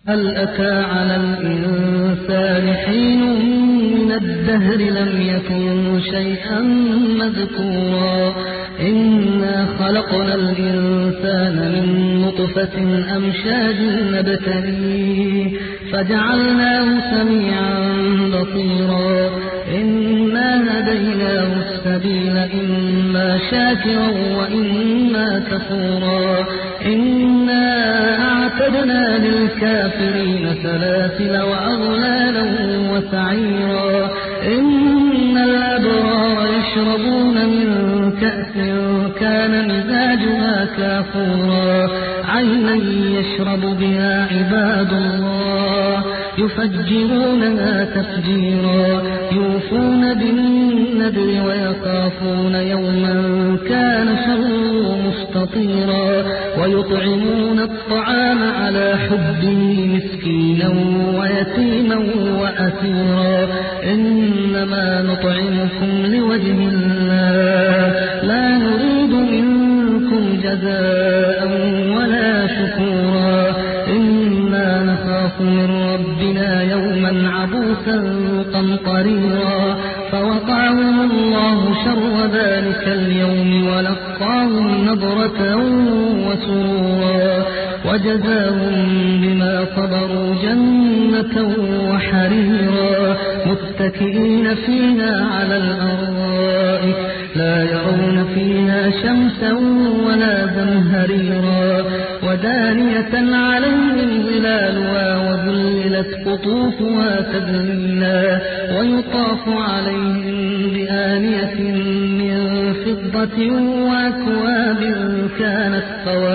هل أتى على الإنسان حين من الدهر لم يكن شيئا مذكورا إنا خلقنا الإنسان من نطفة أمشاج نبتليه فجعلناه سميعا بصيرا إنا هديناه السبيل إما شاكرا وإما كفورا إنا أعتدنا للكافرين سلاسل وأغلالا وسعيرا إن الأبرار يشربون من كأس كان مزاجها كافورا عينا يشرب بها عباد الله يفجرونها تفجيرا يوفون بالنذر ويخافون يوما كان شره مستطيرا ويطعمون الطعام على حبه مسكينا ويتيما وأسيرا إنما نطعمكم لوجه الله لا نريد منكم جزاء ولا شكورا إنا نخاف من ربنا يوما عبوسا قمطريرا فوقعهم الله شر ذلك اليوم ولقاهم نضرة وسرورا وجزاهم بما صبروا جنة وحريرا متكئين فيها على الأرائك لا يرون فيها شمسا ولا زمهريرا ودانية عليهم ظلالها وذللت قطوفها تذليلا ويطاف عليهم بآنية من فضة وأكواب كانت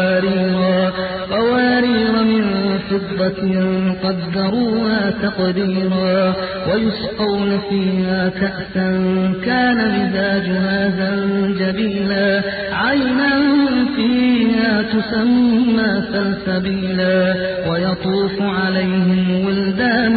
قوارير من فضة قدروها تقديرا ويسقون فيها كأسا كان مزاجها زنجبيلا عينا فيها تسمى سلسبيلا ويطوف عليهم ولدان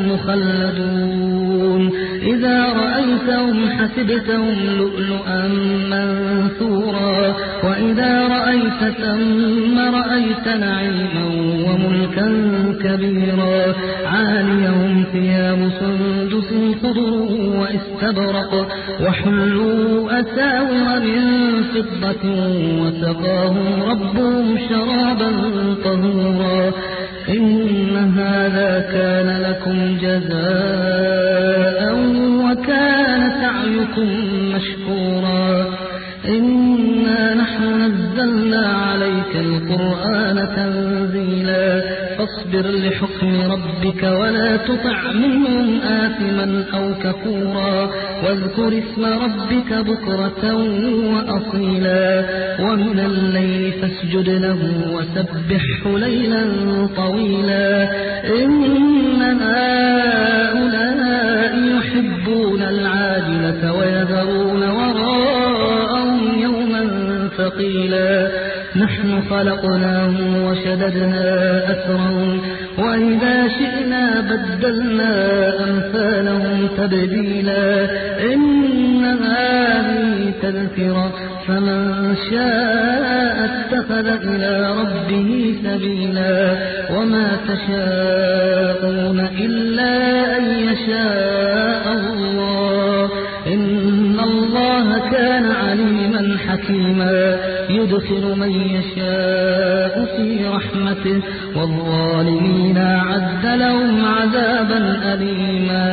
مخلدون إذا رأيتهم حسبتهم لؤلؤا منثورا وإذا رأيت ثم رأيت نعيما وملكا كبيرا عاليهم ثياب سندس خضر واستبرق وحلوا أساور من فضة وسقاهم ربهم شرابا طهورا إن هذا كان لكم جزاء وكان سعيكم مشكورا إنا نحن نزلنا عليك القرآن تنزيلا فاصبر لحكم ربك ولا تطع منهم آثما أو كفورا واذكر اسم ربك بكرة وأصيلا ومن الليل فاسجد له وسبحه ليلا طويلا إن هؤلاء يحبون العاجلة ويذرون وراءهم يوما ثقيلا نحن خلقناهم وشددنا أسرهم وإذا شئنا بدلنا أمثالهم تبديلا إن هذه تذكرة فمن شاء اتخذ إلى ربه سبيلا وما تشاءون إلا أن يشاء الله إن الله كان عليما حكيما يدخل من يشاء في رحمته والظالمين أعد لهم عذابا أليما